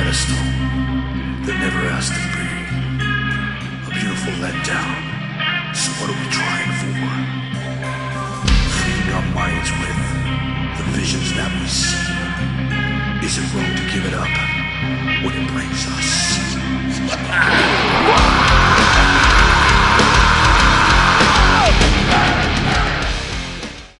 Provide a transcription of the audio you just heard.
pedestal that never asked to be. A beautiful letdown. So what are we trying for? Feeding our minds with the visions that we see. Is it wrong to give it up when it brings us